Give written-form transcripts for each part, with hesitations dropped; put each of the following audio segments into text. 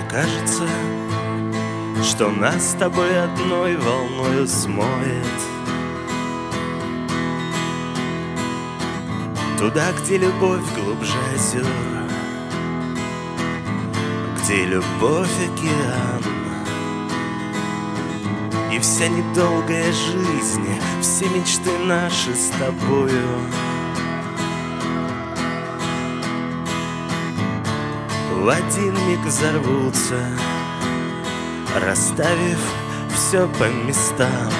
Кажется, что нас с тобой одной волною смоет туда, где любовь глубже озер, где любовь океан. И вся недолгая жизнь, все мечты наши с тобою в один миг взорвутся, расставив все по местам.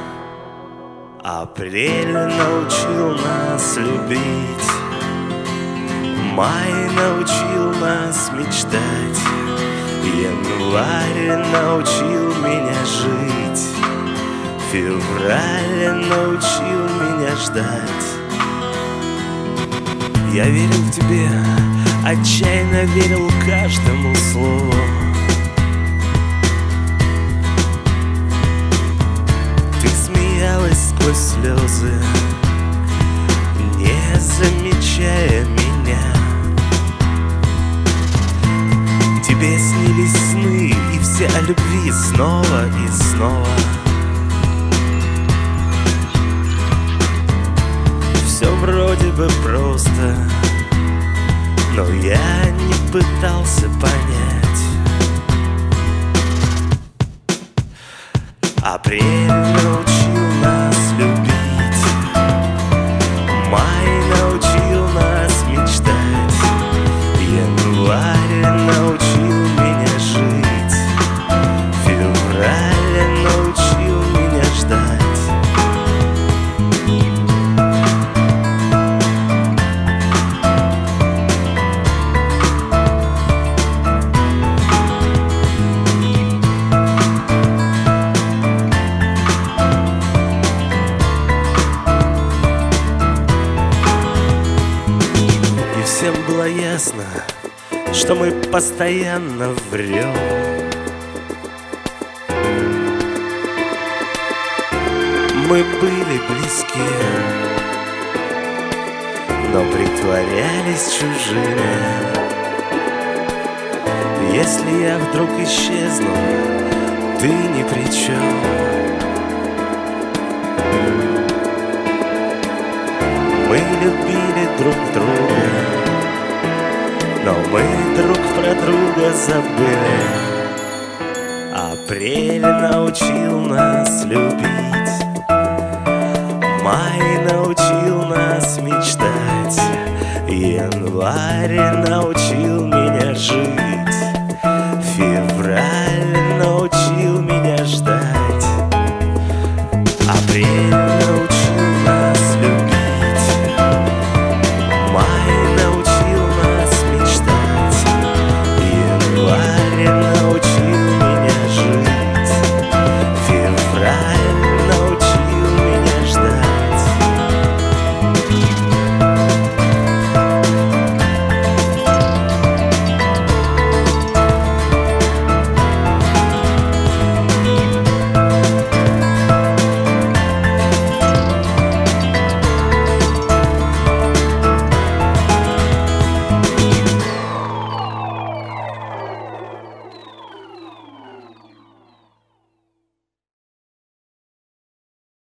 Апрель научил нас любить, май научил нас мечтать, январь научил меня жить, февраль научил меня ждать. Я верил в тебе, отчаянно верил каждому слову. Ты смеялась сквозь слезы, не замечая меня. Тебе снились сны, и все о любви снова и снова. Все вроде бы просто, но я не пытался понять. Апрель научил нас любить, май научил нас мечтать, январь научил меня жить, февраль научил меня ждать. Всем было ясно, что мы постоянно врем. Мы были близки, но притворялись чужими. Если я вдруг исчезну, ты ни при чем. Мы любили друг друга, но мы друг про друга забыли. Апрель научил нас любить, май научил нас мечтать, январь научил